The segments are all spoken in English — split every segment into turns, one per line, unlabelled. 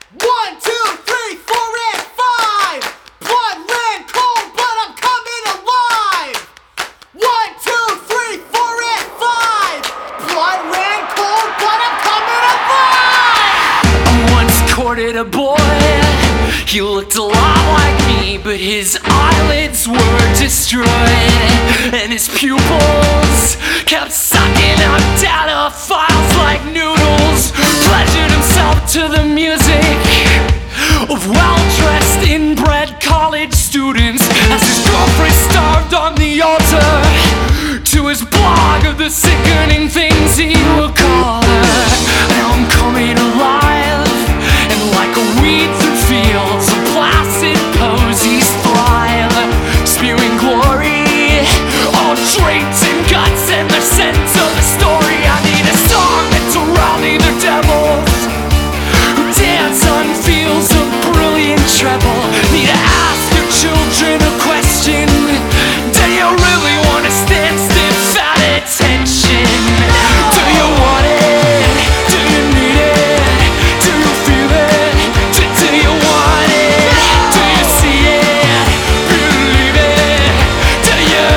One, two, three, four, and five. Blood ran cold, but I'm coming alive. One, two, three, four, and five. Blood ran cold, but I'm coming alive.
I once courted a boy. He looked a lot like me, but his eyelids were destroyed, and his pupils kept sucking out data files like noodles. Pleasured himself to the music of well-dressed, inbred college students as his girlfriend starved on the altar to his blog of the sickening things he would call her. Now I'm coming alive, and like a weed through fields of placid posies thrive, spewing glory, all draped in guts and the sense of the story. I need a song that's around the devils who dance on fields of brilliant treble. Need to ask your children a question. Do you really want to stand stiff at attention? Do you want it? Do you need it? Do you feel it? Do you want it? Do you see it? Believe it? Do you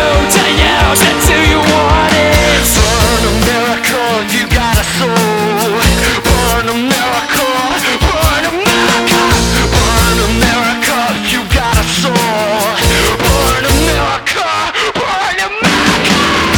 want it? Burn America, you got a soul. Burn America, burn America. Burn America, you got a soul. Burn America, burn America.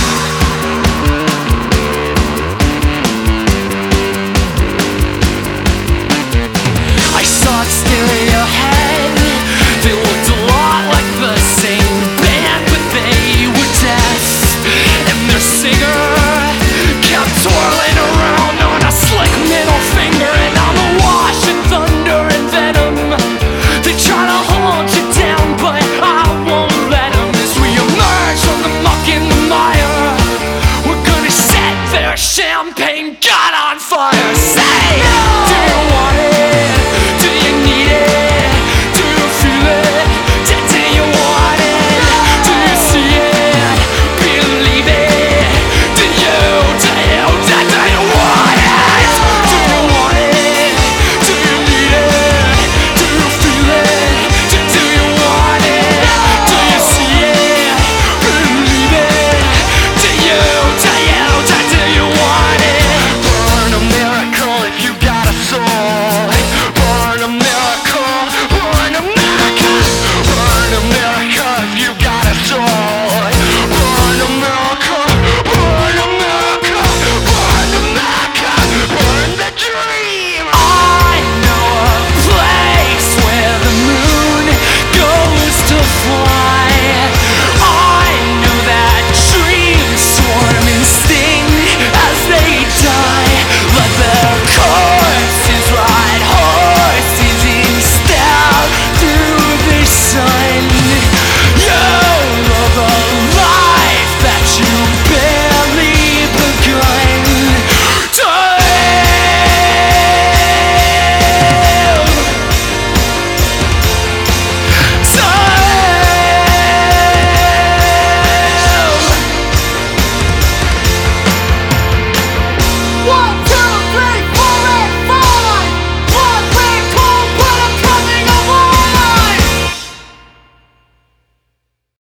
I saw Stereo Head. They looked a lot like the same band, but they were deaf, and their singer kept twirling around on a slick middle finger. And I'm awash in thunder and venom. They try to hold you down, but I won't let them. As we emerge from the muck and the mire, we're gonna set their champagne